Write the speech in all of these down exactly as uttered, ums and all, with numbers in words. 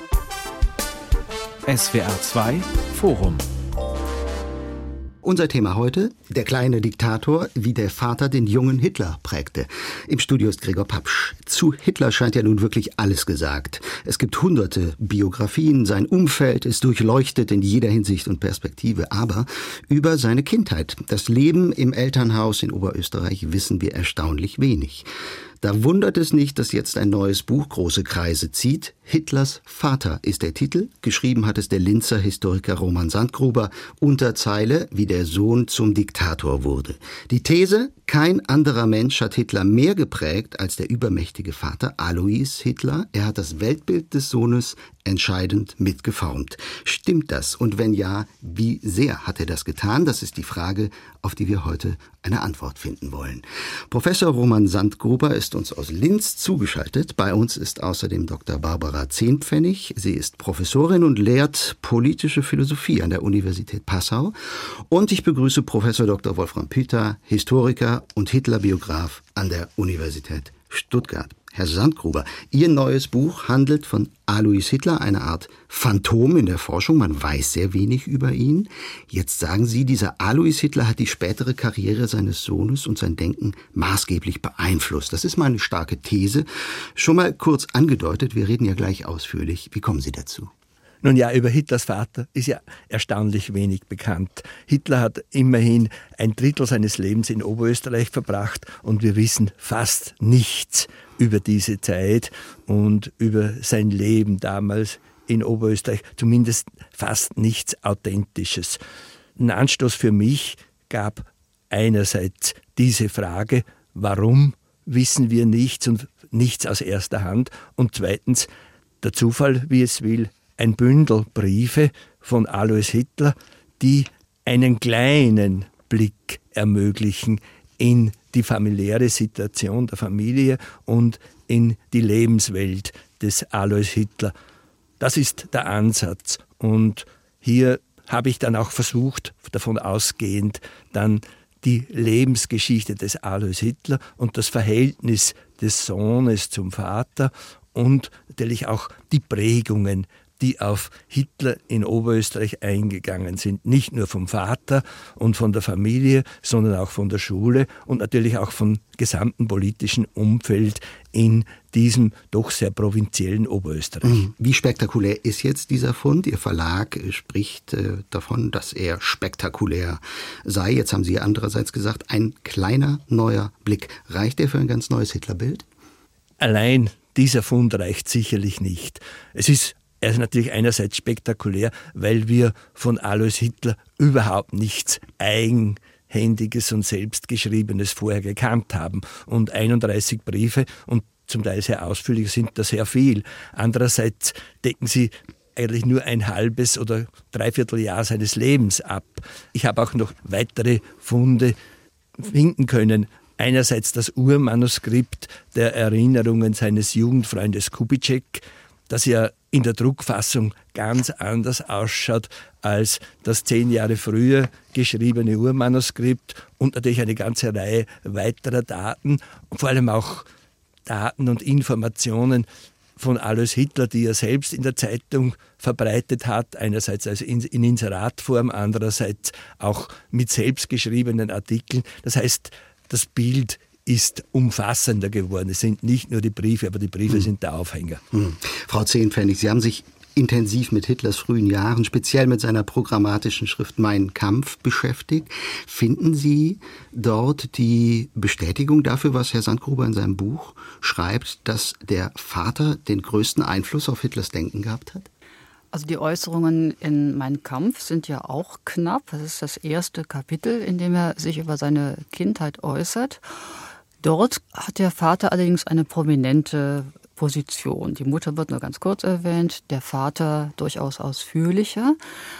S W R zwei Forum. Unser Thema heute, der kleine Diktator, wie der Vater den jungen Hitler prägte. Im Studio ist Gregor Papsch. Zu Hitler scheint ja nun wirklich alles gesagt. Es gibt hunderte Biografien, sein Umfeld ist durchleuchtet in jeder Hinsicht und Perspektive. Aber über seine Kindheit, das Leben im Elternhaus in Oberösterreich wissen wir erstaunlich wenig. Da wundert es nicht, dass jetzt ein neues Buch große Kreise zieht. Hitlers Vater ist der Titel. Geschrieben hat es der Linzer Historiker Roman Sandgruber. Unterzeile, wie der Sohn zum Diktator wurde. Die These, kein anderer Mensch hat Hitler mehr geprägt als der übermächtige Vater Alois Hitler. Er hat das Weltbild des Sohnes entscheidend mitgeformt. Stimmt das? Und wenn ja, wie sehr hat er das getan? Das ist die Frage, auf die wir heute eine Antwort finden wollen. Professor Roman Sandgruber ist uns aus Linz zugeschaltet. Bei uns ist außerdem Doktor Barbara Zehnpfennig. Sie ist Professorin und lehrt politische Philosophie an der Universität Passau. Und ich begrüße Professor Doktor Wolfram Püter, Historiker und Hitlerbiograf an der Universität Stuttgart. Herr Sandgruber, Ihr neues Buch handelt von Alois Hitler, eine Art Phantom in der Forschung. Man weiß sehr wenig über ihn. Jetzt sagen Sie, dieser Alois Hitler hat die spätere Karriere seines Sohnes und sein Denken maßgeblich beeinflusst. Das ist mal eine starke These. Schon mal kurz angedeutet, wir reden ja gleich ausführlich. Wie kommen Sie dazu? Nun ja, über Hitlers Vater ist ja erstaunlich wenig bekannt. Hitler hat immerhin ein Drittel seines Lebens in Oberösterreich verbracht und wir wissen fast nichts über diese Zeit und über sein Leben damals in Oberösterreich. Zumindest fast nichts Authentisches. Ein Anstoß für mich gab einerseits diese Frage, warum wissen wir nichts und nichts aus erster Hand? Und zweitens, der Zufall, wie es will, ein Bündel Briefe von Alois Hitler, die einen kleinen Blick ermöglichen in die familiäre Situation der Familie und in die Lebenswelt des Alois Hitler. Das ist der Ansatz. Und hier habe ich dann auch versucht, davon ausgehend, dann die Lebensgeschichte des Alois Hitler und das Verhältnis des Sohnes zum Vater und natürlich auch die Prägungen, die auf Hitler in Oberösterreich eingegangen sind. Nicht nur vom Vater und von der Familie, sondern auch von der Schule und natürlich auch vom gesamten politischen Umfeld in diesem doch sehr provinziellen Oberösterreich. Wie spektakulär ist jetzt dieser Fund? Ihr Verlag spricht äh, davon, dass er spektakulär sei. Jetzt haben Sie andererseits gesagt, ein kleiner neuer Blick. Reicht der für ein ganz neues Hitlerbild? Allein dieser Fund reicht sicherlich nicht. Es ist Er ist natürlich einerseits spektakulär, weil wir von Alois Hitler überhaupt nichts Eigenhändiges und Selbstgeschriebenes vorher gekannt haben. Und einunddreißig Briefe und zum Teil sehr ausführlich sind das sehr viel. Andererseits decken sie eigentlich nur ein halbes oder dreiviertel Jahr seines Lebens ab. Ich habe auch noch weitere Funde finden können. Einerseits das Urmanuskript der Erinnerungen seines Jugendfreundes Kubitschek, das ja in der Druckfassung ganz anders ausschaut als das zehn Jahre früher geschriebene Urmanuskript und natürlich eine ganze Reihe weiterer Daten, und vor allem auch Daten und Informationen von Alois Hitler, die er selbst in der Zeitung verbreitet hat, einerseits also in, in Inseratform, andererseits auch mit selbstgeschriebenen Artikeln. Das heißt, das Bild ist umfassender geworden. Es sind nicht nur die Briefe, aber die Briefe hm. sind der Aufhänger. Hm. Frau Zehnpfennig, Sie haben sich intensiv mit Hitlers frühen Jahren, speziell mit seiner programmatischen Schrift Mein Kampf beschäftigt. Finden Sie dort die Bestätigung dafür, was Herr Sandgruber in seinem Buch schreibt, dass der Vater den größten Einfluss auf Hitlers Denken gehabt hat? Also die Äußerungen in Mein Kampf sind ja auch knapp. Das ist das erste Kapitel, in dem er sich über seine Kindheit äußert. Dort hat der Vater allerdings eine prominente Position. Die Mutter wird nur ganz kurz erwähnt, der Vater durchaus ausführlicher.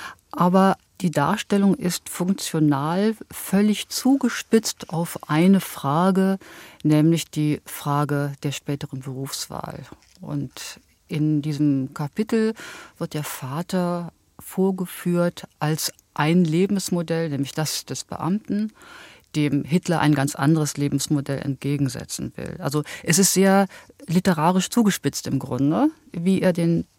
Aber die Darstellung ist funktional völlig zugespitzt auf eine Frage, nämlich die Frage der späteren Berufswahl. Und in diesem Kapitel wird der Vater vorgeführt als ein Lebensmodell, nämlich das des Beamten, dem Hitler ein ganz anderes Lebensmodell entgegensetzen will. Also es ist sehr literarisch zugespitzt im Grunde, wie er den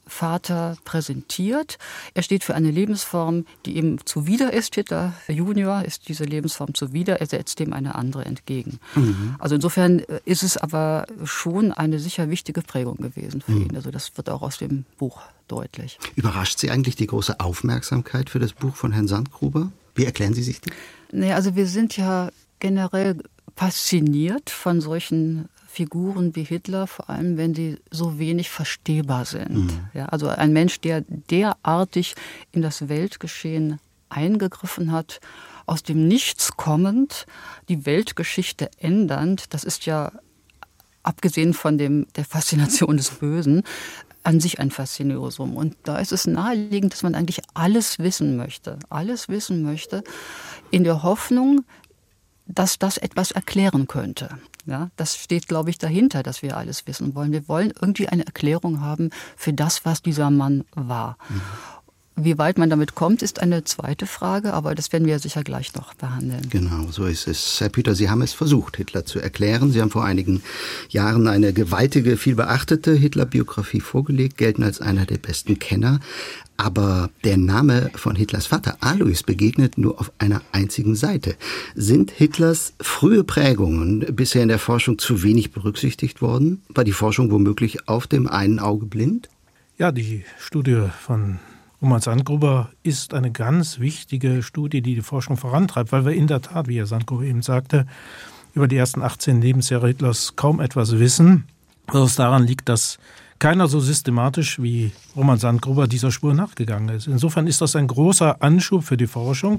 Vater präsentiert. Er steht für eine Lebensform, die ihm zuwider ist. Hitler Junior ist diese Lebensform zuwider. Er setzt dem eine andere entgegen. Mhm. Also insofern ist es aber schon eine sicher wichtige Prägung gewesen für mhm. ihn. Also das wird auch aus dem Buch deutlich. Überrascht Sie eigentlich die große Aufmerksamkeit für das Buch von Herrn Sandgruber? Wie erklären Sie sich die? Naja, also wir sind ja generell fasziniert von solchen Figuren wie Hitler, vor allem wenn sie so wenig verstehbar sind. Mhm. Ja, also ein Mensch, der derartig in das Weltgeschehen eingegriffen hat, aus dem Nichts kommend, die Weltgeschichte ändernd, das ist ja, abgesehen von dem, der Faszination des Bösen, an sich ein Faszinosum. Und da ist es naheliegend, dass man eigentlich alles wissen möchte. Alles wissen möchte, in der Hoffnung, dass das etwas erklären könnte. Ja, das steht, glaube ich, dahinter, dass wir alles wissen wollen. Wir wollen irgendwie eine Erklärung haben für das, was dieser Mann war. Mhm. Wie weit man damit kommt, ist eine zweite Frage, aber das werden wir sicher gleich noch behandeln. Genau, so ist es. Herr Püter, Sie haben es versucht, Hitler zu erklären. Sie haben vor einigen Jahren eine gewaltige, viel beachtete Hitler-Biografie vorgelegt, gelten als einer der besten Kenner. Aber der Name von Hitlers Vater, Alois, begegnet nur auf einer einzigen Seite. Sind Hitlers frühe Prägungen bisher in der Forschung zu wenig berücksichtigt worden? War die Forschung womöglich auf dem einen Auge blind? Ja, die Studie von Roman Sandgruber ist eine ganz wichtige Studie, die die Forschung vorantreibt, weil wir in der Tat, wie Herr Sandgruber eben sagte, über die ersten achtzehn Lebensjahre Hitlers kaum etwas wissen. Was daran liegt, dass keiner so systematisch wie Roman Sandgruber dieser Spur nachgegangen ist. Insofern ist das ein großer Anschub für die Forschung.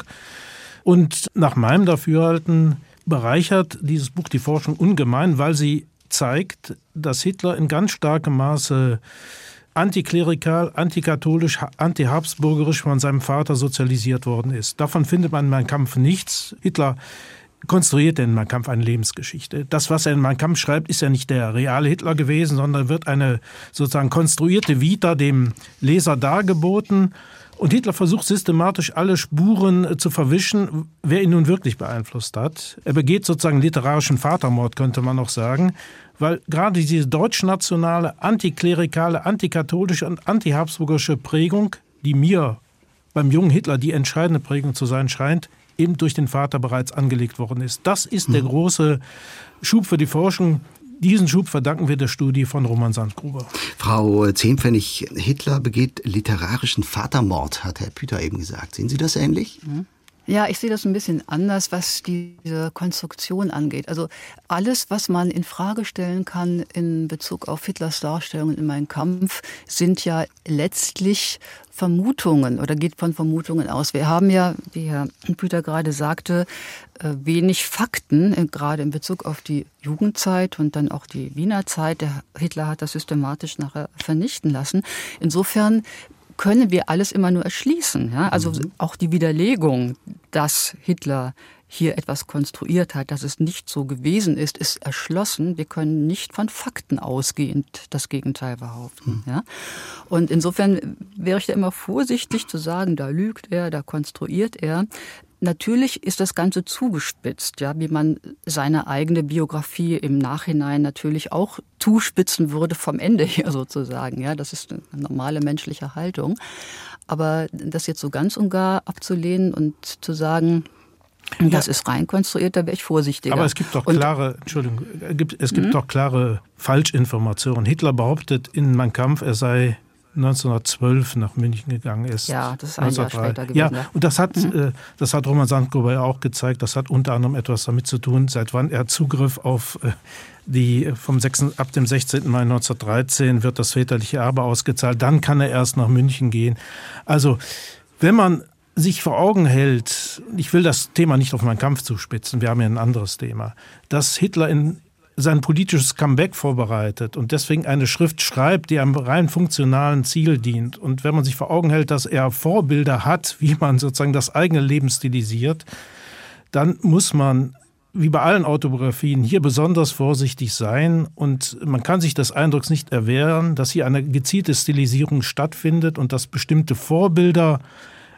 Und nach meinem Dafürhalten bereichert dieses Buch die Forschung ungemein, weil sie zeigt, dass Hitler in ganz starkem Maße antiklerikal, antikatholisch, antihabsburgerisch von seinem Vater sozialisiert worden ist. Davon findet man in Mein Kampf nichts. Hitler konstruiert in Mein Kampf eine Lebensgeschichte. Das, was er in Mein Kampf schreibt, ist ja nicht der reale Hitler gewesen, sondern wird eine sozusagen konstruierte Vita dem Leser dargeboten. Und Hitler versucht systematisch alle Spuren zu verwischen, wer ihn nun wirklich beeinflusst hat. Er begeht sozusagen literarischen Vatermord, könnte man auch sagen, weil gerade diese deutschnationale, antiklerikale, antikatholische und antihabsburgische Prägung, die mir beim jungen Hitler die entscheidende Prägung zu sein scheint, eben durch den Vater bereits angelegt worden ist. Das ist der große Schub für die Forschung. Diesen Schub verdanken wir der Studie von Roman Sandgruber. Frau Zehnpfennig, Hitler begeht literarischen Vatermord, hat Herr Püter eben gesagt. Sehen Sie das ähnlich? Mhm. Ja, ich sehe das ein bisschen anders, was diese Konstruktion angeht. Also alles, was man in Frage stellen kann in Bezug auf Hitlers Darstellungen in Mein Kampf, sind ja letztlich Vermutungen oder geht von Vermutungen aus. Wir haben ja, wie Herr Püter gerade sagte, wenig Fakten, gerade in Bezug auf die Jugendzeit und dann auch die Wiener Zeit. Der Hitler hat das systematisch nachher vernichten lassen. Insofern können wir alles immer nur erschließen. Ja? Also mhm. auch die Widerlegung, dass Hitler hier etwas konstruiert hat, dass es nicht so gewesen ist, ist erschlossen. Wir können nicht von Fakten ausgehend das Gegenteil behaupten. Mhm. Ja? Und insofern wäre ich da immer vorsichtig zu sagen, da lügt er, da konstruiert er. Natürlich ist das Ganze zugespitzt, ja, wie man seine eigene Biografie im Nachhinein natürlich auch zuspitzen würde vom Ende her sozusagen. Ja, das ist eine normale menschliche Haltung. Aber das jetzt so ganz und gar abzulehnen und zu sagen, das ja. ist rein konstruiert, da wäre ich vorsichtiger. Aber es gibt doch klare, und, Entschuldigung, es gibt mhm. doch klare Falschinformationen. Hitler behauptet in Mein Kampf, er sei neunzehnhundertzwölf nach München gegangen ist. Ja, das ist ein Jahr später gewesen. Ja, und das hat, mhm. äh, das hat Roman Sandgruber ja auch gezeigt. Das hat unter anderem etwas damit zu tun, seit wann er Zugriff auf äh, die vom sechs, ab dem sechzehnten Mai neunzehnhundertdreizehn wird das väterliche Erbe ausgezahlt. Dann kann er erst nach München gehen. Also, wenn man sich vor Augen hält, ich will das Thema nicht auf Mein Kampf zuspitzen, wir haben ja ein anderes Thema, dass Hitler in sein politisches Comeback vorbereitet und deswegen eine Schrift schreibt, die einem rein funktionalen Ziel dient. Und wenn man sich vor Augen hält, dass er Vorbilder hat, wie man sozusagen das eigene Leben stilisiert, dann muss man, wie bei allen Autobiografien, hier besonders vorsichtig sein. Und man kann sich des Eindrucks nicht erwehren, dass hier eine gezielte Stilisierung stattfindet und dass bestimmte Vorbilder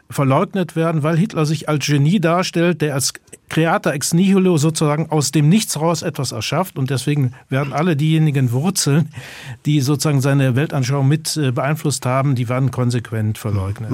verleugnet werden, weil Hitler sich als Genie darstellt, der als Creator ex nihilo sozusagen aus dem Nichts raus etwas erschafft. Und deswegen werden alle diejenigen Wurzeln, die sozusagen seine Weltanschauung mit beeinflusst haben, die werden konsequent verleugnet.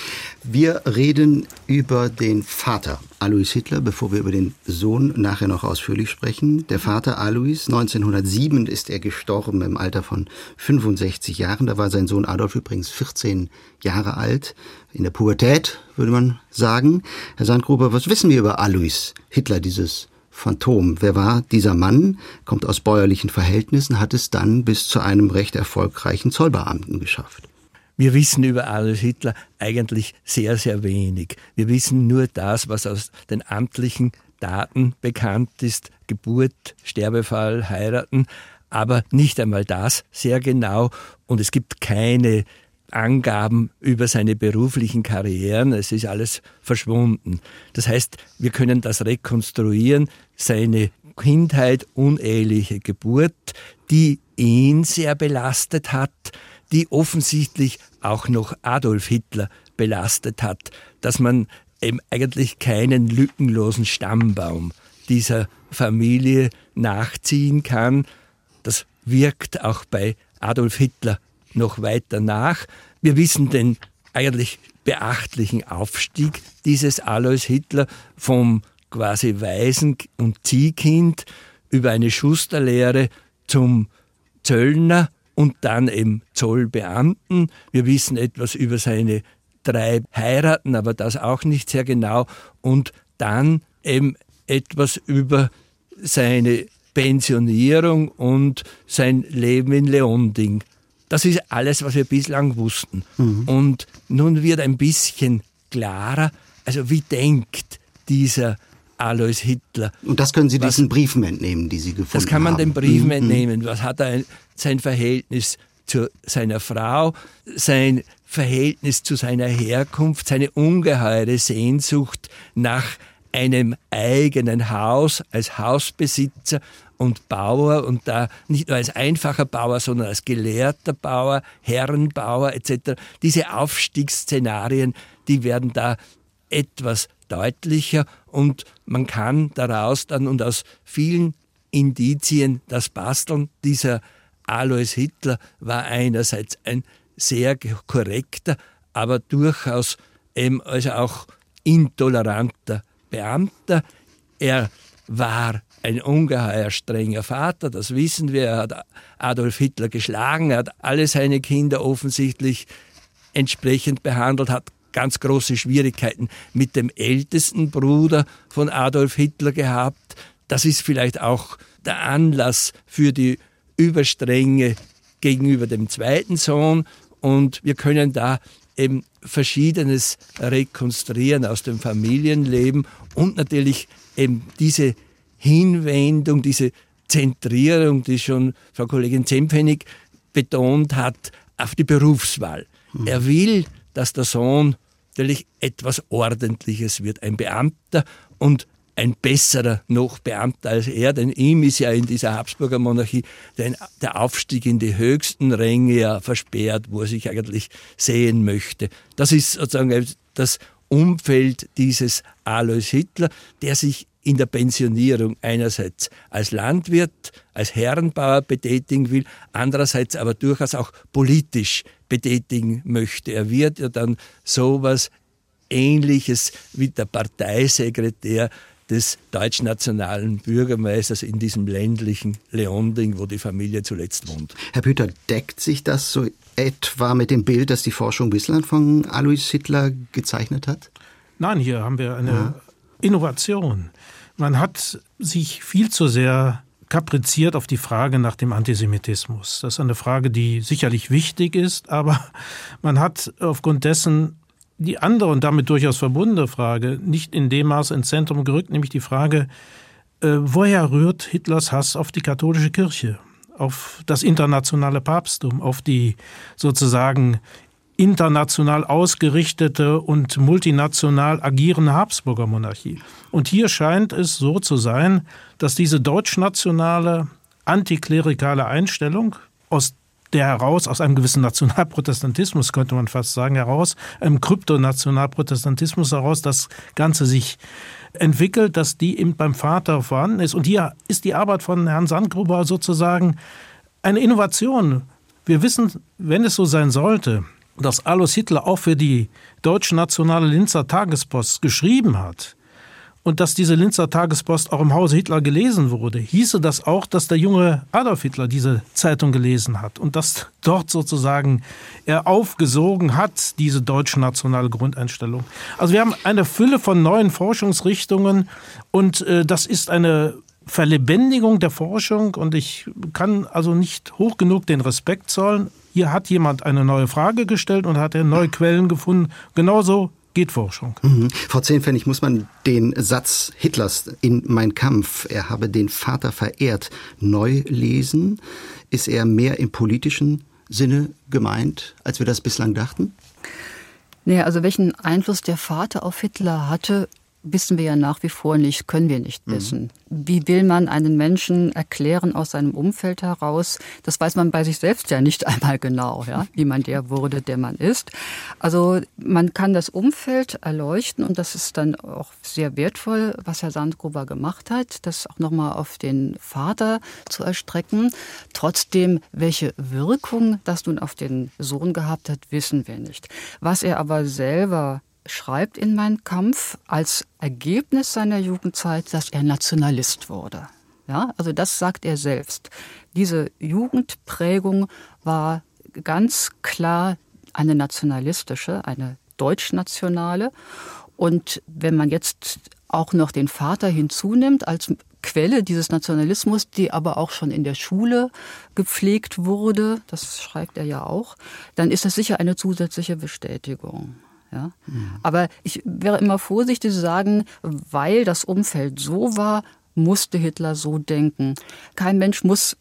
Wir reden über den Vater Alois Hitler, bevor wir über den Sohn nachher noch ausführlich sprechen. Der Vater Alois, neunzehnhundertsieben ist er gestorben im Alter von fünfundsechzig Jahren. Da war sein Sohn Adolf übrigens vierzehn Jahre alt. In der Pubertät, würde man sagen. Herr Sandgruber, was wissen wir über Alois Hitler, dieses Phantom? Wer war dieser Mann? Kommt aus bäuerlichen Verhältnissen, hat es dann bis zu einem recht erfolgreichen Zollbeamten geschafft. Wir wissen über Alois Hitler eigentlich sehr, sehr wenig. Wir wissen nur das, was aus den amtlichen Daten bekannt ist. Geburt, Sterbefall, heiraten. Aber nicht einmal das sehr genau. Und es gibt keine Angaben über seine beruflichen Karrieren. Es ist alles verschwunden. Das heißt, wir können das rekonstruieren. Seine Kindheit, uneheliche Geburt, die ihn sehr belastet hat, die offensichtlich auch noch Adolf Hitler belastet hat, dass man eben eigentlich keinen lückenlosen Stammbaum dieser Familie nachziehen kann. Das wirkt auch bei Adolf Hitler noch weiter nach. Wir wissen den eigentlich beachtlichen Aufstieg dieses Alois Hitler vom quasi Waisen- und Ziehkind über eine Schusterlehre zum Zöllner und dann eben Zollbeamten. Wir wissen etwas über seine drei Heiraten, aber das auch nicht sehr genau. Und dann eben etwas über seine Pensionierung und sein Leben in Leonding. Das ist alles, was wir bislang wussten. Mhm. Und nun wird ein bisschen klarer, also wie denkt dieser Alois Hitler. Und das können Sie was, diesen Briefen entnehmen, die Sie gefunden haben. Das kann man haben. den Briefen mhm. entnehmen. Was hat er, sein Verhältnis zu seiner Frau, sein Verhältnis zu seiner Herkunft, seine ungeheure Sehnsucht nach einem eigenen Haus als Hausbesitzer und Bauer und da nicht nur als einfacher Bauer, sondern als gelehrter Bauer, Herrenbauer et cetera. Diese Aufstiegsszenarien, die werden da etwas deutlicher und man kann daraus dann und aus vielen Indizien das basteln. Dieser Alois Hitler war einerseits ein sehr korrekter, aber durchaus eben also auch intoleranter Beamter. Er war ein ungeheuer strenger Vater, das wissen wir. Er hat Adolf Hitler geschlagen, er hat alle seine Kinder offensichtlich entsprechend behandelt, hat ganz große Schwierigkeiten mit dem ältesten Bruder von Adolf Hitler gehabt. Das ist vielleicht auch der Anlass für die Überstrenge gegenüber dem zweiten Sohn. Und wir können da eben Verschiedenes rekonstruieren aus dem Familienleben und natürlich eben diese Hinwendung, diese Zentrierung, die schon Frau Kollegin Zempfennig betont hat, auf die Berufswahl. Mhm. Er will, dass der Sohn natürlich etwas Ordentliches wird, ein Beamter und ein besserer noch Beamter als er, denn ihm ist ja in dieser Habsburger Monarchie der Aufstieg in die höchsten Ränge ja versperrt, wo er sich eigentlich sehen möchte. Das ist sozusagen das Umfeld dieses Alois Hitler, der sich in der Pensionierung einerseits als Landwirt, als Herrenbauer betätigen will, andererseits aber durchaus auch politisch betätigen möchte. Er wird ja dann sowas Ähnliches wie der Parteisekretär des deutschnationalen Bürgermeisters in diesem ländlichen Leonding, wo die Familie zuletzt wohnt. Herr Püter, deckt sich das so etwa mit dem Bild, das die Forschung bislang von Alois Hitler gezeichnet hat? Nein, hier haben wir eine ja. Innovation. Man hat sich viel zu sehr kapriziert auf die Frage nach dem Antisemitismus. Das ist eine Frage, die sicherlich wichtig ist, aber man hat aufgrund dessen die andere und damit durchaus verbundene Frage nicht in dem Maße ins Zentrum gerückt, nämlich die Frage, äh, woher rührt Hitlers Hass auf die katholische Kirche, auf das internationale Papsttum, auf die sozusagen international ausgerichtete und multinational agierende Habsburger Monarchie. Und hier scheint es so zu sein, dass diese deutschnationale, antiklerikale Einstellung aus der heraus, aus einem gewissen Nationalprotestantismus, könnte man fast sagen, heraus, einem Kryptonationalprotestantismus heraus, das Ganze sich entwickelt, dass die eben beim Vater vorhanden ist. Und hier ist die Arbeit von Herrn Sandgruber sozusagen eine Innovation. Wir wissen, wenn es so sein sollte, dass Alois Hitler auch für die deutsch-nationale Linzer Tagespost geschrieben hat, und dass diese Linzer Tagespost auch im Hause Hitler gelesen wurde, hieße das auch, dass der junge Adolf Hitler diese Zeitung gelesen hat und dass dort sozusagen er aufgesogen hat, diese deutsch-nationale Grundeinstellung. Also wir haben eine Fülle von neuen Forschungsrichtungen und äh, das ist eine Verlebendigung der Forschung und ich kann also nicht hoch genug den Respekt zollen. Hier hat jemand eine neue Frage gestellt und hat er neue Quellen gefunden. Genauso geht Forschung. Mhm. Frau Zehnpfennig, muss man den Satz Hitlers in Mein Kampf, er habe den Vater verehrt, neu lesen? Ist er mehr im politischen Sinne gemeint, als wir das bislang dachten? Naja, also welchen Einfluss der Vater auf Hitler hatte, wissen wir ja nach wie vor nicht, können wir nicht wissen. Mhm. Wie will man einen Menschen erklären aus seinem Umfeld heraus? Das weiß man bei sich selbst ja nicht einmal genau, ja, wie man der wurde, der man ist. Also man kann das Umfeld erleuchten und das ist dann auch sehr wertvoll, was Herr Sandgruber gemacht hat, das auch nochmal auf den Vater zu erstrecken. Trotzdem, welche Wirkung das nun auf den Sohn gehabt hat, wissen wir nicht. Was er aber selber schreibt in Mein Kampf als Ergebnis seiner Jugendzeit, dass er Nationalist wurde. Ja, also das sagt er selbst. Diese Jugendprägung war ganz klar eine nationalistische, eine deutschnationale. Und wenn man jetzt auch noch den Vater hinzunimmt als Quelle dieses Nationalismus, die aber auch schon in der Schule gepflegt wurde, das schreibt er ja auch, dann ist das sicher eine zusätzliche Bestätigung. Ja? Mhm. Aber ich wäre immer vorsichtig zu sagen, weil das Umfeld so war, musste Hitler so denken. Kein Mensch muss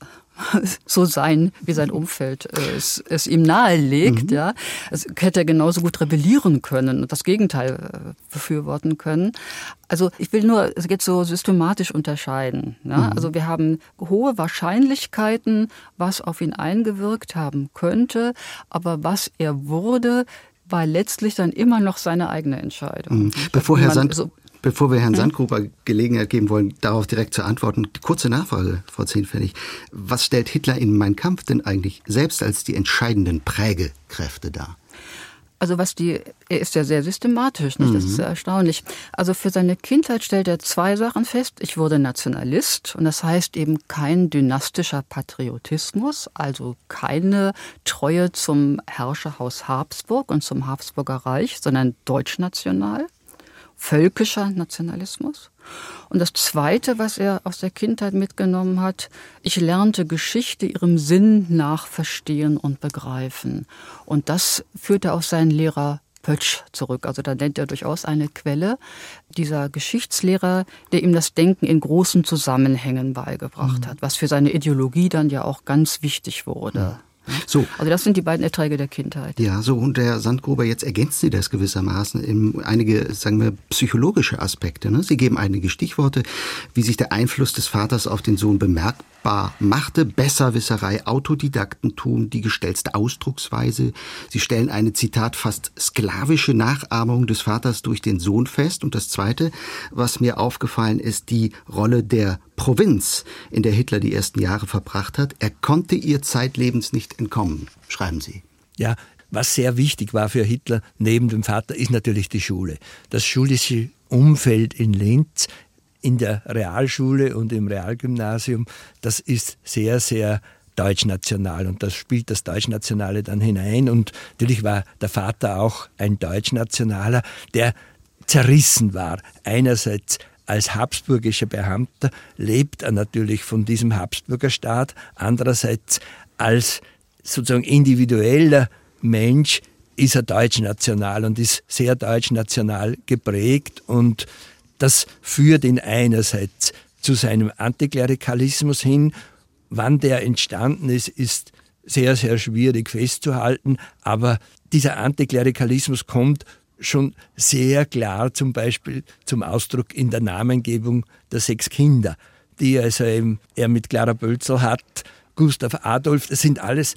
so sein, wie sein Umfeld es, es ihm nahelegt. Mhm. Ja. Es hätte er genauso gut rebellieren können und das Gegenteil befürworten können. Also ich will nur jetzt so systematisch unterscheiden. Ja. Mhm. Also wir haben hohe Wahrscheinlichkeiten, was auf ihn eingewirkt haben könnte, aber was er wurde, war letztlich dann immer noch seine eigene Entscheidung. Mhm. Bevor, Herr Sand, so, bevor wir Herrn mhm. Sandgruber Gelegenheit geben wollen, darauf direkt zu antworten, kurze Nachfrage, Frau Zehnpfennig. Was stellt Hitler in Mein Kampf denn eigentlich selbst als die entscheidenden Prägekräfte dar? Also was die, er ist ja sehr systematisch, nicht? Das ist sehr erstaunlich. Also für seine Kindheit stellt er zwei Sachen fest. Ich wurde Nationalist und das heißt eben kein dynastischer Patriotismus, also keine Treue zum Herrscherhaus Habsburg und zum Habsburger Reich, sondern deutschnational, völkischer Nationalismus. Und das Zweite, was er aus der Kindheit mitgenommen hat, ich lernte Geschichte ihrem Sinn nach verstehen und begreifen. Und das führt er auf seinen Lehrer Pötsch zurück. Also da nennt er durchaus eine Quelle. Dieser Geschichtslehrer, der ihm das Denken in großen Zusammenhängen beigebracht mhm. hat, was für seine Ideologie dann ja auch ganz wichtig wurde. Mhm. So. Also das sind die beiden Erträge der Kindheit. Ja, so, und Herr Sandgruber, jetzt ergänzt Sie das gewissermaßen in einige, sagen wir, psychologische Aspekte. Ne? Sie geben einige Stichworte, wie sich der Einfluss des Vaters auf den Sohn bemerkbar machte. Besserwisserei, Autodidaktentum, die gestellte Ausdrucksweise. Sie stellen eine, Zitat, fast sklavische Nachahmung des Vaters durch den Sohn fest. Und das Zweite, was mir aufgefallen ist, die Rolle der Provinz, in der Hitler die ersten Jahre verbracht hat. Er konnte ihr zeitlebens nicht entkommen, schreiben Sie. Ja, was sehr wichtig war für Hitler neben dem Vater, ist natürlich die Schule. Das schulische Umfeld in Linz, in der Realschule und im Realgymnasium, das ist sehr, sehr deutschnational und das spielt das Deutschnationale dann hinein. Und natürlich war der Vater auch ein Deutschnationaler, der zerrissen war. Einerseits als habsburgischer Beamter lebt er natürlich von diesem Habsburger Staat, andererseits als sozusagen individueller Mensch ist er deutschnational und ist sehr deutschnational geprägt und das führt ihn einerseits zu seinem Antiklerikalismus hin. Wann der entstanden ist, ist sehr, sehr schwierig festzuhalten, aber dieser Antiklerikalismus kommt schon sehr klar zum Beispiel zum Ausdruck in der Namengebung der sechs Kinder, die also eben er mit Clara Bölzl hat, Gustav Adolf, das sind alles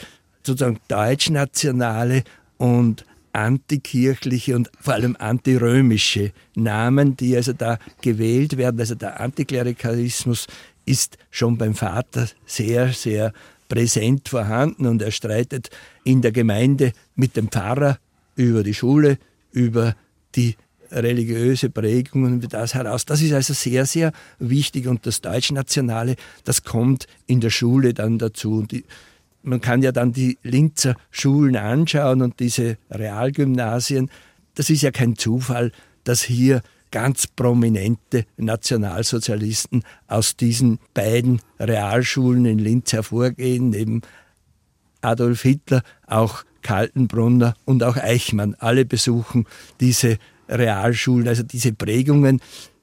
sozusagen deutschnationale und antikirchliche und vor allem antirömische Namen, die also da gewählt werden. Also der Antiklerikalismus ist schon beim Vater sehr, sehr präsent vorhanden und er streitet in der Gemeinde mit dem Pfarrer über die Schule, über die religiöse Prägung und das heraus. Das ist also sehr, sehr wichtig und das Deutschnationale, das kommt in der Schule dann dazu. Und die, man kann ja dann die Linzer Schulen anschauen und diese Realgymnasien. Das ist ja kein Zufall, dass hier ganz prominente Nationalsozialisten aus diesen beiden Realschulen in Linz hervorgehen, neben Adolf Hitler, auch Kaltenbrunner und auch Eichmann. Alle besuchen diese Realschulen. Also diese Prägungen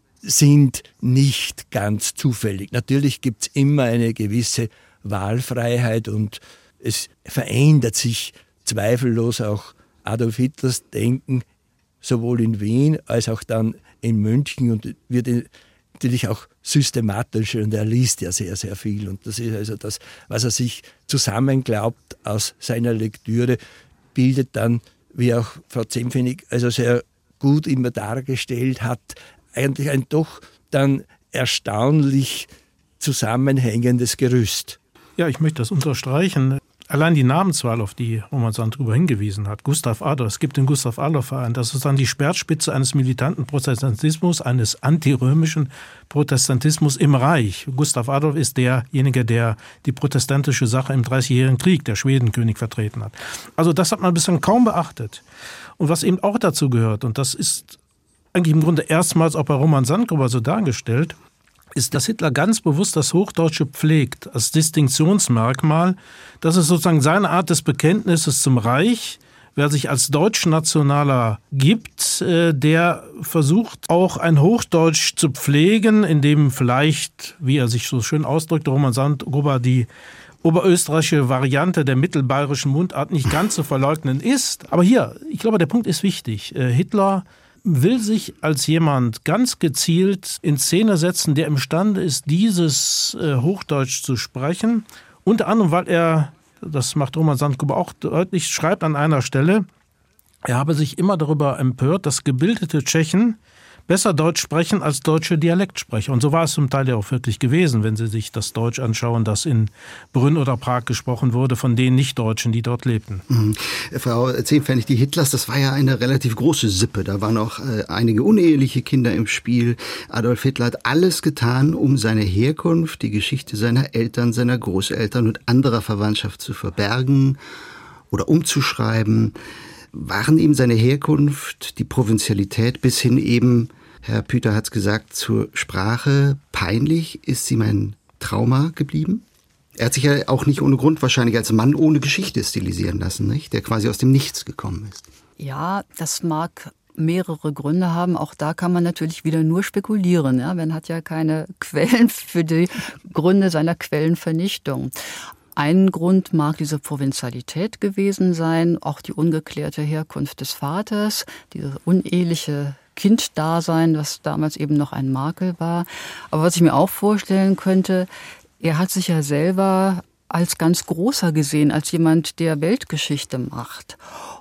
sind nicht ganz zufällig. Natürlich gibt es immer eine gewisse Wahlfreiheit und es verändert sich zweifellos auch Adolf Hitlers Denken sowohl in Wien als auch dann in München und wird natürlich auch systematischer und er liest ja sehr, sehr viel und das ist also das, was er sich zusammenglaubt aus seiner Lektüre, bildet dann, wie auch Frau Zempfennig also sehr gut immer dargestellt hat, eigentlich ein doch dann erstaunlich zusammenhängendes Gerüst. Ja, ich möchte das unterstreichen. Allein die Namenswahl, auf die Roman Sandgruber hingewiesen hat, Gustav Adolf, es gibt den Gustav Adolf Verein, das ist dann die Speerspitze eines militanten Protestantismus, eines antirömischen Protestantismus im Reich. Gustav Adolf ist derjenige, der die protestantische Sache im Dreißigjährigen Krieg, der Schwedenkönig, vertreten hat. Also das hat man bislang kaum beachtet. Und was eben auch dazu gehört, und das ist eigentlich im Grunde erstmals auch bei Roman Sandgruber so dargestellt, ist, dass Hitler ganz bewusst das Hochdeutsche pflegt als Distinktionsmerkmal. Das ist sozusagen seine Art des Bekenntnisses zum Reich. Wer sich als Deutschnationaler gibt, der versucht auch ein Hochdeutsch zu pflegen, in dem vielleicht, wie er sich so schön ausdrückte, Roman Sandgruber, die oberösterreichische Variante der mittelbayerischen Mundart nicht ganz zu verleugnen ist. Aber hier, ich glaube, der Punkt ist wichtig. Hitler will sich als jemand ganz gezielt in Szene setzen, der imstande ist, dieses äh, Hochdeutsch zu sprechen. Unter anderem, weil er, das macht Roman Sandgruber auch deutlich, schreibt an einer Stelle, er habe sich immer darüber empört, dass gebildete Tschechen besser Deutsch sprechen als deutsche Dialektsprecher. Und so war es zum Teil ja auch wirklich gewesen, wenn Sie sich das Deutsch anschauen, das in Brünn oder Prag gesprochen wurde, von den Nichtdeutschen, die dort lebten. Mhm. Frau Zempfennig, die Hitlers, das war ja eine relativ große Sippe. Da waren auch äh, einige uneheliche Kinder im Spiel. Adolf Hitler hat alles getan, um seine Herkunft, die Geschichte seiner Eltern, seiner Großeltern und anderer Verwandtschaft zu verbergen oder umzuschreiben. Waren ihm seine Herkunft, die Provinzialität bis hin eben, Herr Püter hat es gesagt, zur Sprache peinlich? Ist ihm ein Trauma geblieben? Er hat sich ja auch nicht ohne Grund wahrscheinlich als Mann ohne Geschichte stilisieren lassen, nicht? Der quasi aus dem Nichts gekommen ist. Ja, das mag mehrere Gründe haben. Auch da kann man natürlich wieder nur spekulieren. Ja? Man hat ja keine Quellen für die Gründe seiner Quellenvernichtung. Ein Grund mag diese Provinzialität gewesen sein, auch die ungeklärte Herkunft des Vaters, dieses uneheliche Kinddasein, was damals eben noch ein Makel war. Aber was ich mir auch vorstellen könnte, er hat sich ja selber als ganz Großer gesehen, als jemand, der Weltgeschichte macht.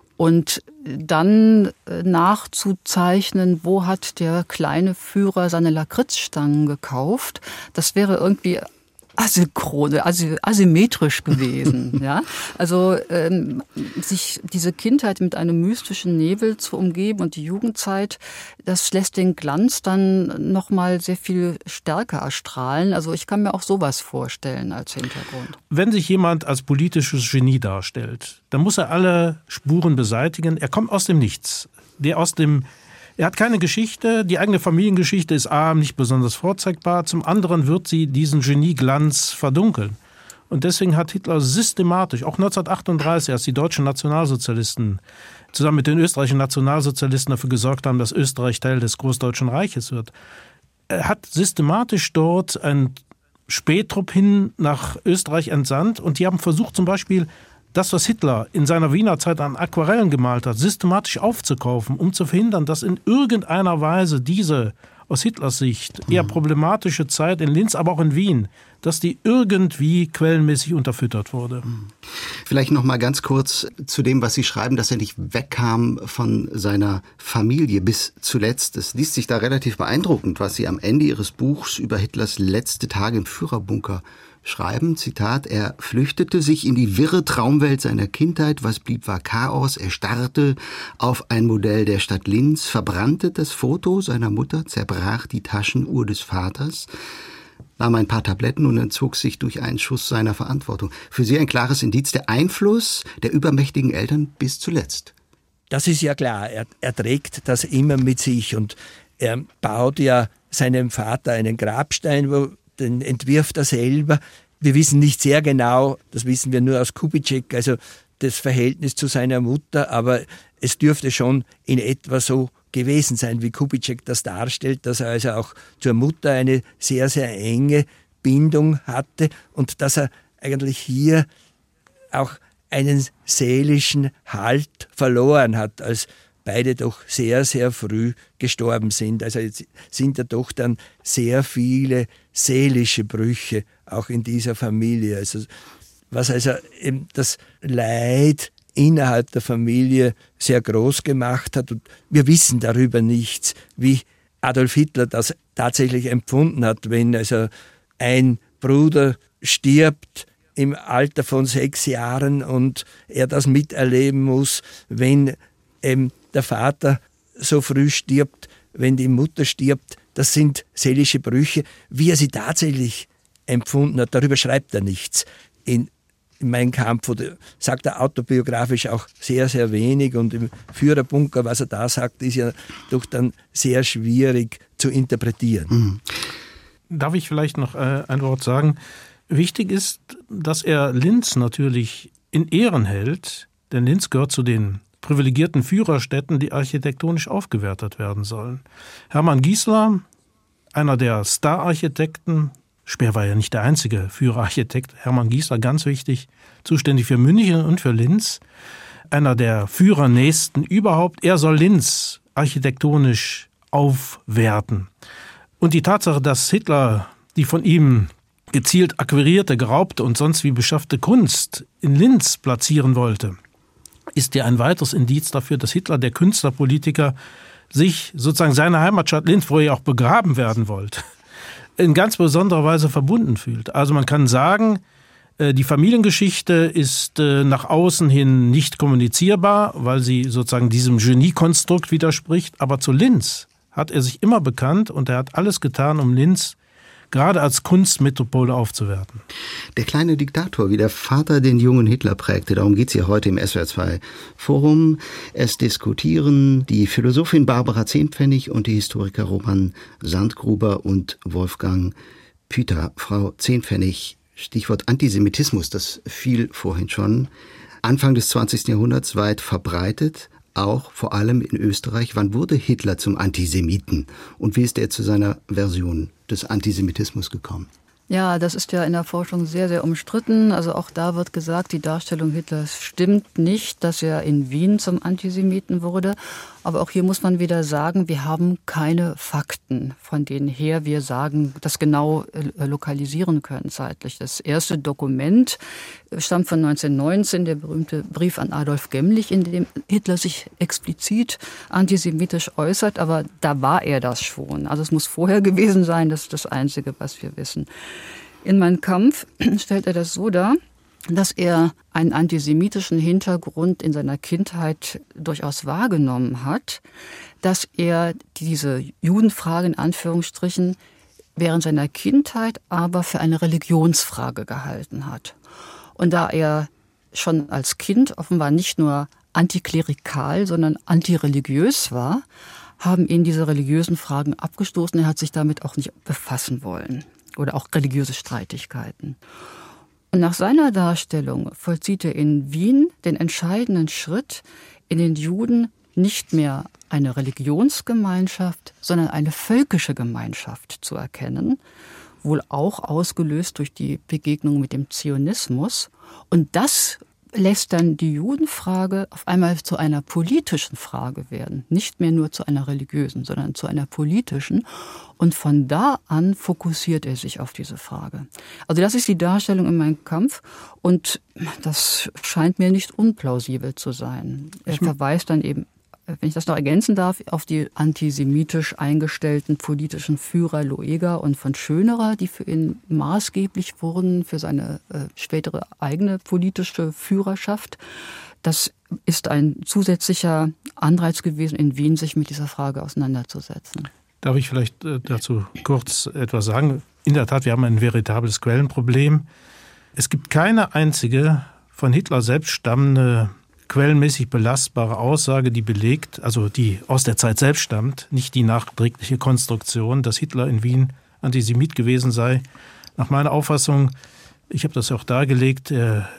Und dann nachzuzeichnen, wo hat der kleine Führer seine Lakritzstangen gekauft, das wäre irgendwie asynchron, asymmetrisch gewesen. Ja? Also ähm, sich diese Kindheit mit einem mystischen Nebel zu umgeben und die Jugendzeit, das lässt den Glanz dann noch mal sehr viel stärker erstrahlen. Also ich kann mir auch sowas vorstellen als Hintergrund. Wenn sich jemand als politisches Genie darstellt, dann muss er alle Spuren beseitigen. Er kommt aus dem Nichts. Der aus dem Er hat keine Geschichte, die eigene Familiengeschichte ist A, nicht besonders vorzeigbar, zum anderen wird sie diesen Genieglanz verdunkeln. Und deswegen hat Hitler systematisch, auch neunzehnhundertachtunddreißig, als die deutschen Nationalsozialisten zusammen mit den österreichischen Nationalsozialisten dafür gesorgt haben, dass Österreich Teil des Großdeutschen Reiches wird, er hat systematisch dort einen Spähtrupp hin nach Österreich entsandt und die haben versucht zum Beispiel das, was Hitler in seiner Wiener Zeit an Aquarellen gemalt hat, systematisch aufzukaufen, um zu verhindern, dass in irgendeiner Weise diese aus Hitlers Sicht eher problematische Zeit in Linz, aber auch in Wien, dass die irgendwie quellenmäßig unterfüttert wurde. Vielleicht noch mal ganz kurz zu dem, was Sie schreiben, dass er nicht wegkam von seiner Familie bis zuletzt. Es liest sich da relativ beeindruckend, was Sie am Ende Ihres Buchs über Hitlers letzte Tage im Führerbunker schreiben. Zitat: Er flüchtete sich in die wirre Traumwelt seiner Kindheit. Was blieb, war Chaos. Er starrte auf ein Modell der Stadt Linz, verbrannte das Foto seiner Mutter, zerbrach die Taschenuhr des Vaters, nahm ein paar Tabletten und entzog sich durch einen Schuss seiner Verantwortung. Für Sie ein klares Indiz, der Einfluss der übermächtigen Eltern bis zuletzt. Das ist ja klar. Er, er trägt das immer mit sich und er baut ja seinem Vater einen Grabstein, wo, den entwirft er selber. Wir wissen nicht sehr genau, das wissen wir nur aus Kubitschek, also das Verhältnis zu seiner Mutter, aber es dürfte schon in etwa so gewesen sein, wie Kubitschek das darstellt, dass er also auch zur Mutter eine sehr, sehr enge Bindung hatte und dass er eigentlich hier auch einen seelischen Halt verloren hat, als beide doch sehr, sehr früh gestorben sind. Also jetzt sind ja doch dann sehr viele seelische Brüche auch in dieser Familie. Also was also eben das Leid innerhalb der Familie sehr groß gemacht hat. Und wir wissen darüber nichts, wie Adolf Hitler das tatsächlich empfunden hat, wenn also ein Bruder stirbt im Alter von sechs Jahren und er das miterleben muss, wenn ähm, der Vater so früh stirbt, wenn die Mutter stirbt. Das sind seelische Brüche. Wie er sie tatsächlich empfunden hat, darüber schreibt er nichts. In In Mein Kampf oder sagt er autobiografisch auch sehr, sehr wenig. Und im Führerbunker, was er da sagt, ist ja doch dann sehr schwierig zu interpretieren. Mhm. Darf ich vielleicht noch äh, ein Wort sagen? Wichtig ist, dass er Linz natürlich in Ehren hält, denn Linz gehört zu den privilegierten Führerstädten, die architektonisch aufgewertet werden sollen. Hermann Giesler, einer der Star-Architekten, Speer war ja nicht der einzige Führerarchitekt. Hermann Giesler, ganz wichtig, zuständig für München und für Linz. Einer der Führernächsten überhaupt. Er soll Linz architektonisch aufwerten. Und die Tatsache, dass Hitler die von ihm gezielt akquirierte, geraubte und sonst wie beschaffte Kunst in Linz platzieren wollte, ist ja ein weiteres Indiz dafür, dass Hitler, der Künstlerpolitiker, sich sozusagen seine Heimatstadt Linz, wo er auch begraben werden wollte, in ganz besonderer Weise verbunden fühlt. Also man kann sagen, die Familiengeschichte ist nach außen hin nicht kommunizierbar, weil sie sozusagen diesem Geniekonstrukt widerspricht. Aber zu Linz hat er sich immer bekannt und er hat alles getan, um Linz gerade als Kunstmetropole aufzuwerten. Der kleine Diktator, wie der Vater den jungen Hitler prägte, darum geht es ja heute im S W R zwei Forum. Es diskutieren die Philosophin Barbara Zehnpfennig und die Historiker Roman Sandgruber und Wolfgang Püter. Frau Zehnpfennig, Stichwort Antisemitismus, das fiel vorhin schon. Anfang des zwanzigsten Jahrhunderts weit verbreitet, auch vor allem in Österreich. Wann wurde Hitler zum Antisemiten und wie ist er zu seiner Version des Antisemitismus gekommen? Ja, das ist ja in der Forschung sehr, sehr umstritten. Also auch da wird gesagt, die Darstellung Hitlers stimmt nicht, dass er in Wien zum Antisemiten wurde. Aber auch hier muss man wieder sagen, wir haben keine Fakten, von denen her wir sagen, das genau lokalisieren können zeitlich. Das erste Dokument stammt von neunzehnhundertneunzehn, der berühmte Brief an Adolf Gemlich, in dem Hitler sich explizit antisemitisch äußert. Aber da war er das schon. Also es muss vorher gewesen sein, das ist das Einzige, was wir wissen. In Mein Kampf stellt er das so dar, dass er einen antisemitischen Hintergrund in seiner Kindheit durchaus wahrgenommen hat, dass er diese Judenfrage in Anführungsstrichen während seiner Kindheit aber für eine Religionsfrage gehalten hat. Und da er schon als Kind offenbar nicht nur antiklerikal, sondern antireligiös war, haben ihn diese religiösen Fragen abgestoßen. Er hat sich damit auch nicht befassen wollen oder auch religiöse Streitigkeiten. Und nach seiner Darstellung vollzieht er in Wien den entscheidenden Schritt, in den Juden nicht mehr eine Religionsgemeinschaft, sondern eine völkische Gemeinschaft zu erkennen, wohl auch ausgelöst durch die Begegnung mit dem Zionismus. Und das lässt dann die Judenfrage auf einmal zu einer politischen Frage werden. Nicht mehr nur zu einer religiösen, sondern zu einer politischen. Und von da an fokussiert er sich auf diese Frage. Also das ist die Darstellung in Mein Kampf. Und das scheint mir nicht unplausibel zu sein. Er verweist dann eben, wenn ich das noch ergänzen darf, auf die antisemitisch eingestellten politischen Führer Loeger und von Schönerer, die für ihn maßgeblich wurden für seine äh, spätere eigene politische Führerschaft. Das ist ein zusätzlicher Anreiz gewesen, in Wien sich mit dieser Frage auseinanderzusetzen. Darf ich vielleicht äh, dazu kurz etwas sagen? In der Tat, wir haben ein veritables Quellenproblem. Es gibt keine einzige von Hitler selbst stammende quellenmäßig belastbare Aussage, die belegt, also die aus der Zeit selbst stammt, nicht die nachträgliche Konstruktion, dass Hitler in Wien Antisemit gewesen sei. Nach meiner Auffassung, ich habe das auch dargelegt,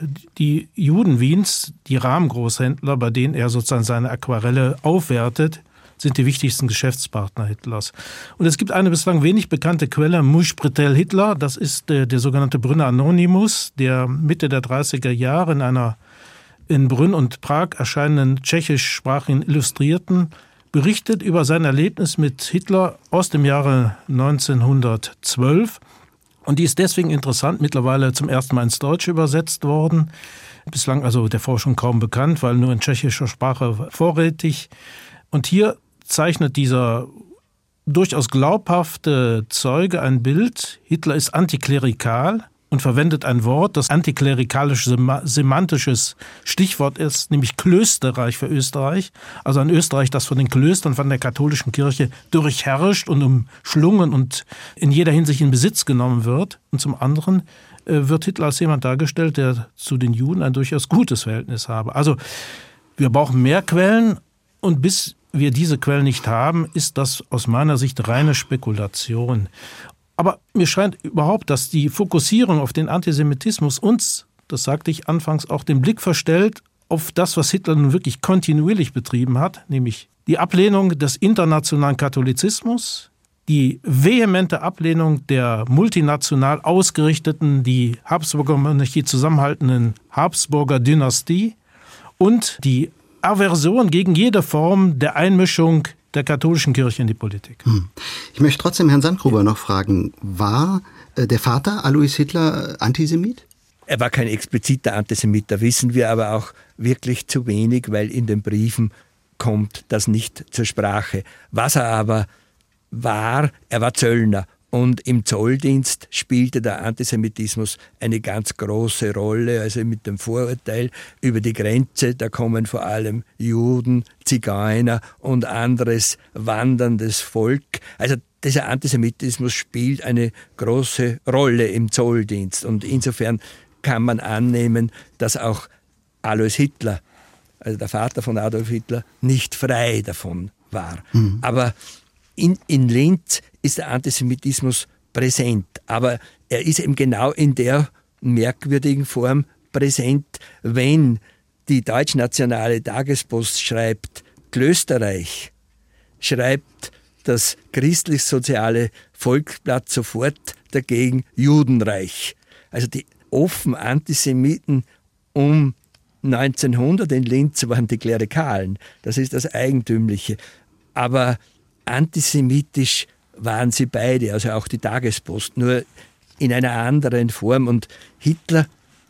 die Juden Wiens, die Rahmengroßhändler, bei denen er sozusagen seine Aquarelle aufwertet, sind die wichtigsten Geschäftspartner Hitlers. Und es gibt eine bislang wenig bekannte Quelle, Mush Pretel Hitler, das ist der, der sogenannte Brünner Anonymous, der Mitte der dreißiger Jahre in einer in Brünn und Prag erscheinenden tschechischsprachigen Illustrierten berichtet über sein Erlebnis mit Hitler aus dem Jahre neunzehnhundertzwölf. Und die ist deswegen interessant, mittlerweile zum ersten Mal ins Deutsche übersetzt worden. Bislang also der Forschung kaum bekannt, weil nur in tschechischer Sprache vorrätig. Und hier zeichnet dieser durchaus glaubhafte Zeuge ein Bild. Hitler ist antiklerikal und verwendet ein Wort, das antiklerikalisches semantisches Stichwort ist, nämlich Klösterreich für Österreich. Also ein Österreich, das von den Klöstern, von der katholischen Kirche durchherrscht und umschlungen und in jeder Hinsicht in Besitz genommen wird. Und zum anderen äh, wird Hitler als jemand dargestellt, der zu den Juden ein durchaus gutes Verhältnis habe. Also wir brauchen mehr Quellen, und bis wir diese Quellen nicht haben, ist das aus meiner Sicht reine Spekulation. Aber mir scheint überhaupt, dass die Fokussierung auf den Antisemitismus uns, das sagte ich anfangs, auch den Blick verstellt auf das, was Hitler nun wirklich kontinuierlich betrieben hat, nämlich die Ablehnung des internationalen Katholizismus, die vehemente Ablehnung der multinational ausgerichteten, die Habsburger Monarchie zusammenhaltenden Habsburger Dynastie und die Aversion gegen jede Form der Einmischung der katholischen Kirche in die Politik. Hm. Ich möchte trotzdem Herrn Sandgruber noch fragen, war äh, der Vater Alois Hitler Antisemit? Er war kein expliziter Antisemit, da wissen wir aber auch wirklich zu wenig, weil in den Briefen kommt das nicht zur Sprache. Was er aber war, er war Zöllner. Und im Zolldienst spielte der Antisemitismus eine ganz große Rolle, also mit dem Vorurteil über die Grenze, da kommen vor allem Juden, Zigeuner und anderes wanderndes Volk. Also dieser Antisemitismus spielt eine große Rolle im Zolldienst. Und insofern kann man annehmen, dass auch Alois Hitler, also der Vater von Adolf Hitler, nicht frei davon war. Mhm. Aber In, in Linz ist der Antisemitismus präsent, aber er ist eben genau in der merkwürdigen Form präsent, wenn die deutschnationale Tagespost schreibt Klösterreich, schreibt das christlich-soziale Volksblatt sofort dagegen Judenreich. Also die offen Antisemiten um neunzehnhundert in Linz waren die Klerikalen. Das ist das Eigentümliche. Aber antisemitisch waren sie beide, also auch die Tagespost, nur in einer anderen Form. Und Hitler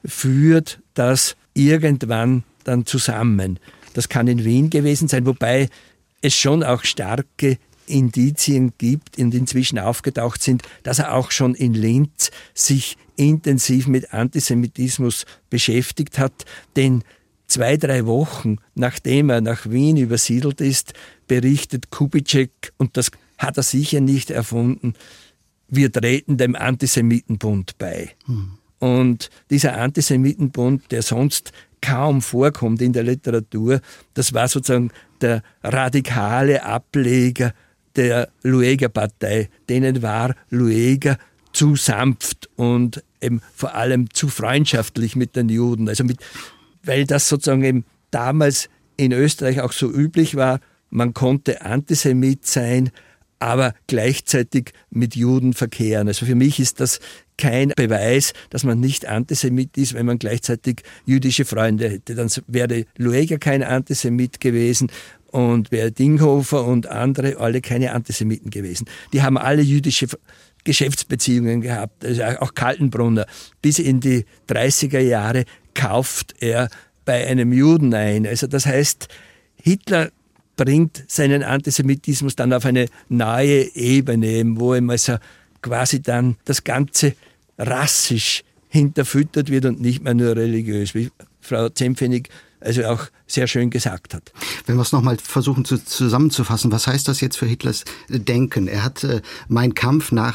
führt das irgendwann dann zusammen. Das kann in Wien gewesen sein, wobei es schon auch starke Indizien gibt und inzwischen aufgetaucht sind, dass er auch schon in Linz sich intensiv mit Antisemitismus beschäftigt hat. Denn zwei, drei Wochen nachdem er nach Wien übersiedelt ist, berichtet Kubitschek, und das hat er sicher nicht erfunden, wir treten dem Antisemitenbund bei. Hm. Und dieser Antisemitenbund, der sonst kaum vorkommt in der Literatur, das war sozusagen der radikale Ableger der Lueger-Partei. Denen war Lueger zu sanft und eben vor allem zu freundschaftlich mit den Juden. Also mit, weil das sozusagen eben damals in Österreich auch so üblich war, man konnte Antisemit sein, aber gleichzeitig mit Juden verkehren. Also für mich ist das kein Beweis, dass man nicht Antisemit ist, wenn man gleichzeitig jüdische Freunde hätte. Dann wäre Lueger kein Antisemit gewesen und wäre Dinghofer und andere alle keine Antisemiten gewesen. Die haben alle jüdische Geschäftsbeziehungen gehabt, also auch Kaltenbrunner. Bis in die dreißiger Jahre kauft er bei einem Juden ein. Also das heißt, Hitler bringt seinen Antisemitismus dann auf eine neue Ebene, wo ihm also quasi dann das Ganze rassisch hinterfüttert wird und nicht mehr nur religiös, wie Frau Zempfennig also auch sehr schön gesagt hat. Wenn wir es nochmal versuchen zu, zusammenzufassen, was heißt das jetzt für Hitlers Denken? Er hat äh, Mein Kampf nach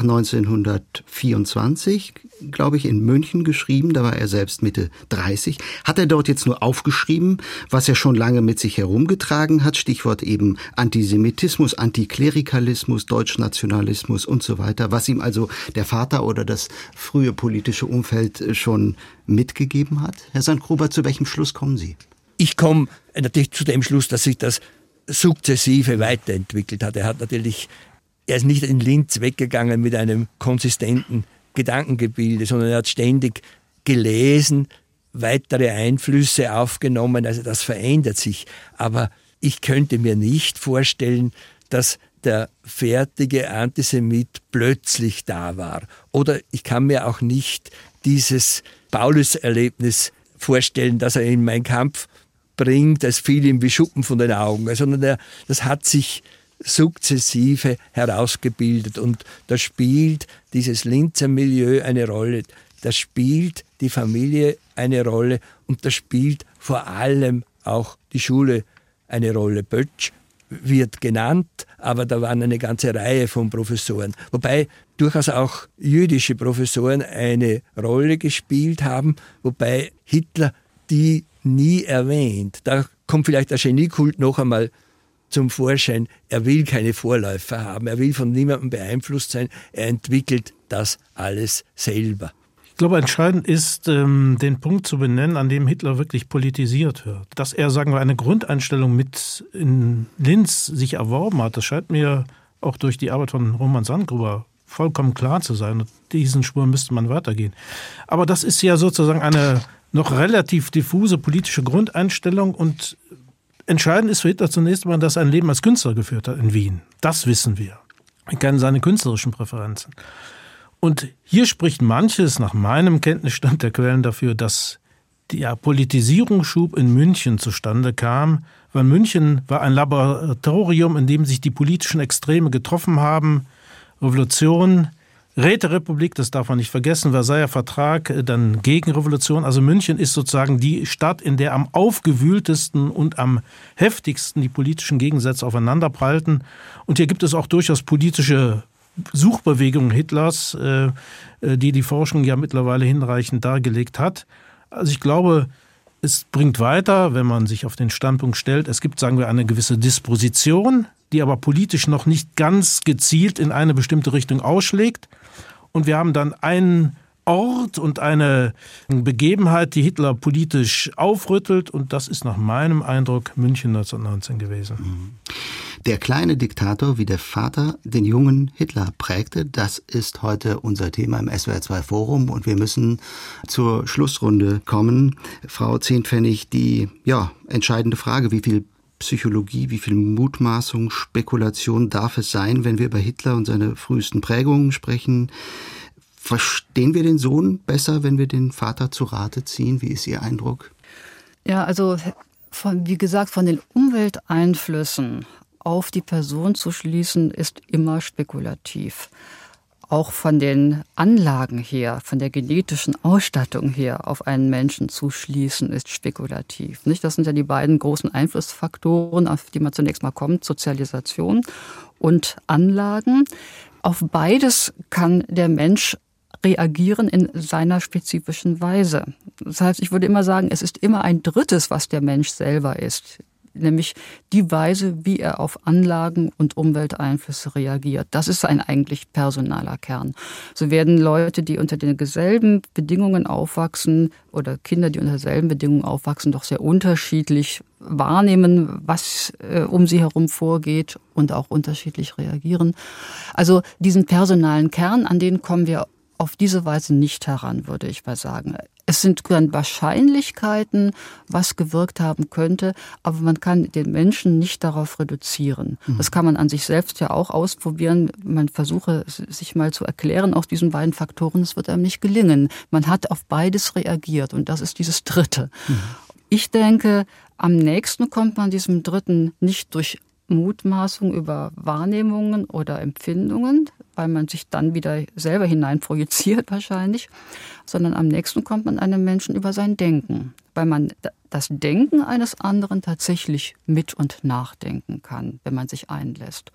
neunzehnhundertvierundzwanzig, glaube ich, in München geschrieben, da war er selbst Mitte dreißig. Hat er dort jetzt nur aufgeschrieben, was er schon lange mit sich herumgetragen hat, Stichwort eben Antisemitismus, Antiklerikalismus, Deutschnationalismus und so weiter, was ihm also der Vater oder das frühe politische Umfeld schon mitgegeben hat? Herr Sandgruber, zu welchem Schluss kommen Sie? Ich komme natürlich zu dem Schluss, dass sich das sukzessive weiterentwickelt hat. Er hat natürlich, er ist nicht in Linz weggegangen mit einem konsistenten Gedankengebilde, sondern er hat ständig gelesen, weitere Einflüsse aufgenommen. Also das verändert sich. Aber ich könnte mir nicht vorstellen, dass der fertige Antisemit plötzlich da war. Oder ich kann mir auch nicht dieses Paulus-Erlebnis vorstellen, dass er in Mein Kampf bringt, es fiel ihm wie Schuppen von den Augen, sondern er, das hat sich sukzessive herausgebildet und da spielt dieses Linzer Milieu eine Rolle, da spielt die Familie eine Rolle und da spielt vor allem auch die Schule eine Rolle. Böttsch wird genannt, aber da waren eine ganze Reihe von Professoren, wobei durchaus auch jüdische Professoren eine Rolle gespielt haben, wobei Hitler die nie erwähnt. Da kommt vielleicht der Geniekult noch einmal zum Vorschein. Er will keine Vorläufer haben, er will von niemandem beeinflusst sein, er entwickelt das alles selber. Ich glaube, entscheidend ist, ähm, den Punkt zu benennen, an dem Hitler wirklich politisiert wird. Dass er, sagen wir, eine Grundeinstellung mit in Linz sich erworben hat, das scheint mir auch durch die Arbeit von Roman Sandgruber vollkommen klar zu sein. Und diesen Spuren müsste man weitergehen. Aber das ist ja sozusagen eine noch relativ diffuse politische Grundeinstellung und entscheidend ist für Hitler zunächst mal, dass er ein Leben als Künstler geführt hat in Wien. Das wissen wir. Wir kennen seine künstlerischen Präferenzen. Und hier spricht manches nach meinem Kenntnisstand der Quellen dafür, dass der Politisierungsschub in München zustande kam, weil München war ein Laboratorium, in dem sich die politischen Extreme getroffen haben. Revolution, Räterepublik, das darf man nicht vergessen, Versailler Vertrag, dann Gegenrevolution. Also München ist sozusagen die Stadt, in der am aufgewühltesten und am heftigsten die politischen Gegensätze aufeinanderprallten. Und hier gibt es auch durchaus politische Suchbewegungen Hitlers, die die Forschung ja mittlerweile hinreichend dargelegt hat. Also ich glaube, es bringt weiter, wenn man sich auf den Standpunkt stellt, es gibt, sagen wir, eine gewisse Disposition, die aber politisch noch nicht ganz gezielt in eine bestimmte Richtung ausschlägt. Und wir haben dann einen Ort und eine Begebenheit, die Hitler politisch aufrüttelt. Und das ist nach meinem Eindruck München neunzehnhundertneunzehn gewesen. Der kleine Diktator, wie der Vater den jungen Hitler prägte, das ist heute unser Thema im S W R zwei Forum. Und wir müssen zur Schlussrunde kommen. Frau Zehnpfennig, die ja, entscheidende Frage, wie viel Psychologie, wie viel Mutmaßung, Spekulation darf es sein, wenn wir über Hitler und seine frühesten Prägungen sprechen? Verstehen wir den Sohn besser, wenn wir den Vater zu Rate ziehen? Wie ist Ihr Eindruck? Ja, also von, wie gesagt, von den Umwelteinflüssen auf die Person zu schließen, ist immer spekulativ. Auch von den Anlagen her, von der genetischen Ausstattung her auf einen Menschen zu schließen, ist spekulativ. Nicht? Das sind ja die beiden großen Einflussfaktoren, auf die man zunächst mal kommt, Sozialisation und Anlagen. Auf beides kann der Mensch reagieren in seiner spezifischen Weise. Das heißt, ich würde immer sagen, es ist immer ein Drittes, was der Mensch selber ist. Nämlich die Weise, wie er auf Anlagen und Umwelteinflüsse reagiert. Das ist ein eigentlich personaler Kern. So werden Leute, die unter denselben Bedingungen aufwachsen oder Kinder, die unter denselben Bedingungen aufwachsen, doch sehr unterschiedlich wahrnehmen, was äh, um sie herum vorgeht und auch unterschiedlich reagieren. Also diesen personalen Kern, an den kommen wir auf diese Weise nicht heran, würde ich mal sagen. Es sind dann Wahrscheinlichkeiten, was gewirkt haben könnte, aber man kann den Menschen nicht darauf reduzieren. Mhm. Das kann man an sich selbst ja auch ausprobieren. Man versuche, sich mal zu erklären aus diesen beiden Faktoren, es wird einem nicht gelingen. Man hat auf beides reagiert und das ist dieses Dritte. Mhm. Ich denke, am nächsten kommt man diesem Dritten nicht durch Mutmaßung über Wahrnehmungen oder Empfindungen, weil man sich dann wieder selber hineinprojiziert wahrscheinlich, sondern am nächsten kommt man einem Menschen über sein Denken, weil man das Denken eines anderen tatsächlich mit- und nachdenken kann, wenn man sich einlässt.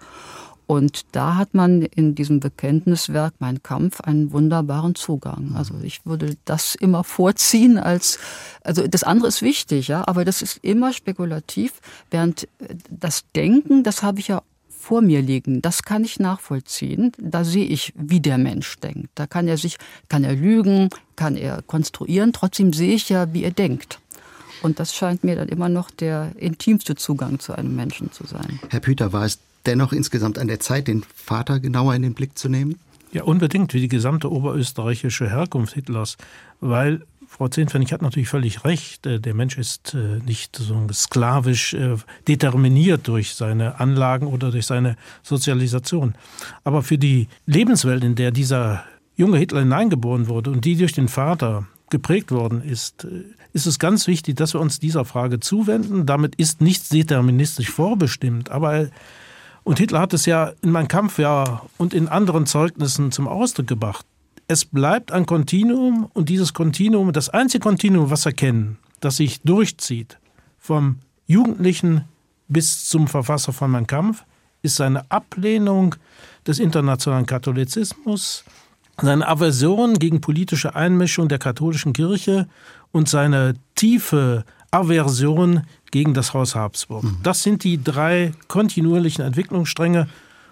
Und da hat man in diesem Bekenntniswerk Mein Kampf einen wunderbaren Zugang. Also ich würde das immer vorziehen als, also das andere ist wichtig, ja, aber das ist immer spekulativ, während das Denken, das habe ich ja vor mir liegen, das kann ich nachvollziehen. Da sehe ich, wie der Mensch denkt. Da kann er sich, kann er lügen, kann er konstruieren, trotzdem sehe ich ja, wie er denkt. Und das scheint mir dann immer noch der intimste Zugang zu einem Menschen zu sein. Herr Püter, war es dennoch insgesamt an der Zeit, den Vater genauer in den Blick zu nehmen? Ja, unbedingt, wie die gesamte oberösterreichische Herkunft Hitlers, weil Frau Zehnpfennig hat natürlich völlig recht, der Mensch ist nicht so sklavisch determiniert durch seine Anlagen oder durch seine Sozialisation. Aber für die Lebenswelt, in der dieser junge Hitler hineingeboren wurde und die durch den Vater geprägt worden ist, ist es ganz wichtig, dass wir uns dieser Frage zuwenden. Damit ist nichts deterministisch vorbestimmt, aber und Hitler hat es ja in Mein Kampf ja und in anderen Zeugnissen zum Ausdruck gebracht. Es bleibt ein Kontinuum und dieses Kontinuum, das einzige Kontinuum, was wir kennen, das sich durchzieht, vom Jugendlichen bis zum Verfasser von Mein Kampf, ist seine Ablehnung des internationalen Katholizismus, seine Aversion gegen politische Einmischung der katholischen Kirche und seine tiefe Aversion gegen das Haus Habsburg. Mhm. Das sind die drei kontinuierlichen Entwicklungsstränge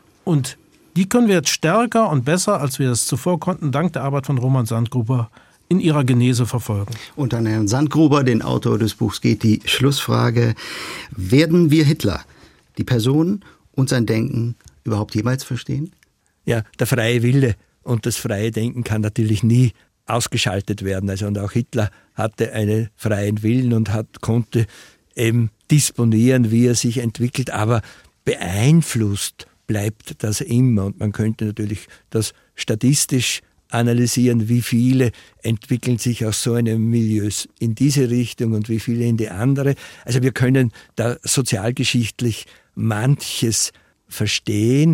und die können wir jetzt stärker und besser, als wir es zuvor konnten, dank der Arbeit von Roman Sandgruber in ihrer Genese verfolgen. Und an Herrn Sandgruber, den Autor des Buchs, geht die Schlussfrage: Werden wir Hitler, die Person und sein Denken, überhaupt jemals verstehen? Ja, der freie Wille und das freie Denken kann natürlich nie ausgeschaltet werden. Also und auch Hitler hatte einen freien Willen und hat, konnte eben disponieren, wie er sich entwickelt, aber beeinflusst bleibt das immer. Und man könnte natürlich das statistisch analysieren, wie viele entwickeln sich aus so einem Milieu in diese Richtung und wie viele in die andere. Also wir können da sozialgeschichtlich manches verstehen,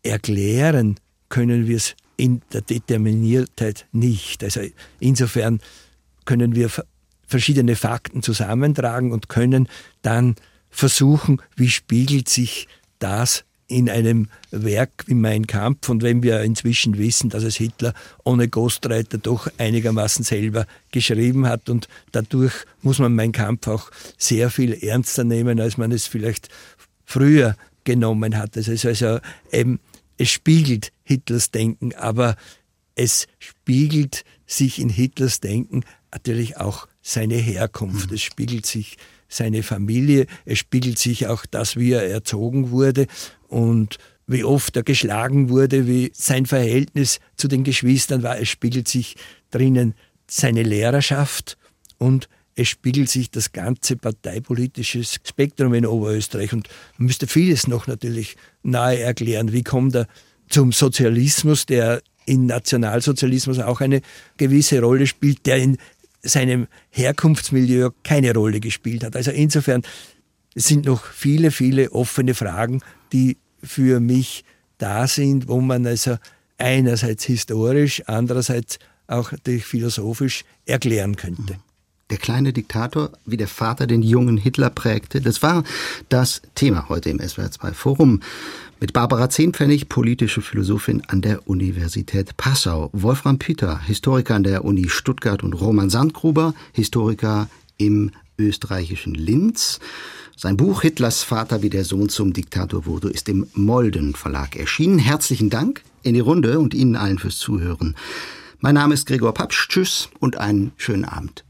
erklären können wir es in der Determiniertheit nicht. Also insofern können wir verschiedene Fakten zusammentragen und können dann versuchen, wie spiegelt sich das in einem Werk wie Mein Kampf. Und wenn wir inzwischen wissen, dass es Hitler ohne Ghostwriter doch einigermaßen selber geschrieben hat und dadurch muss man Mein Kampf auch sehr viel ernster nehmen, als man es vielleicht früher genommen hat. Das ist also eben, es spiegelt Hitlers Denken, aber es spiegelt sich in Hitlers Denken natürlich auch seine Herkunft. Es spiegelt sich seine Familie, es spiegelt sich auch das, wie er erzogen wurde und wie oft er geschlagen wurde, wie sein Verhältnis zu den Geschwistern war. Es spiegelt sich drinnen seine Lehrerschaft und es spiegelt sich das ganze parteipolitische Spektrum in Oberösterreich. Und man müsste vieles noch natürlich nahe erklären. Wie kommt er zum Sozialismus, der in Nationalsozialismus auch eine gewisse Rolle spielt, der in seinem Herkunftsmilieu keine Rolle gespielt hat. Also insofern sind noch viele, viele offene Fragen, die für mich da sind, wo man also einerseits historisch, andererseits auch natürlich philosophisch erklären könnte. Der kleine Diktator, wie der Vater den jungen Hitler prägte, das war das Thema heute im S W R zwei Forum. Mit Barbara Zehnpfennig, politische Philosophin an der Universität Passau, Wolfram Püter, Historiker an der Uni Stuttgart und Roman Sandgruber, Historiker im österreichischen Linz. Sein Buch Hitlers Vater, wie der Sohn zum Diktator wurde, ist im Molden Verlag erschienen. Herzlichen Dank in die Runde und Ihnen allen fürs Zuhören. Mein Name ist Gregor Papsch. Tschüss und einen schönen Abend.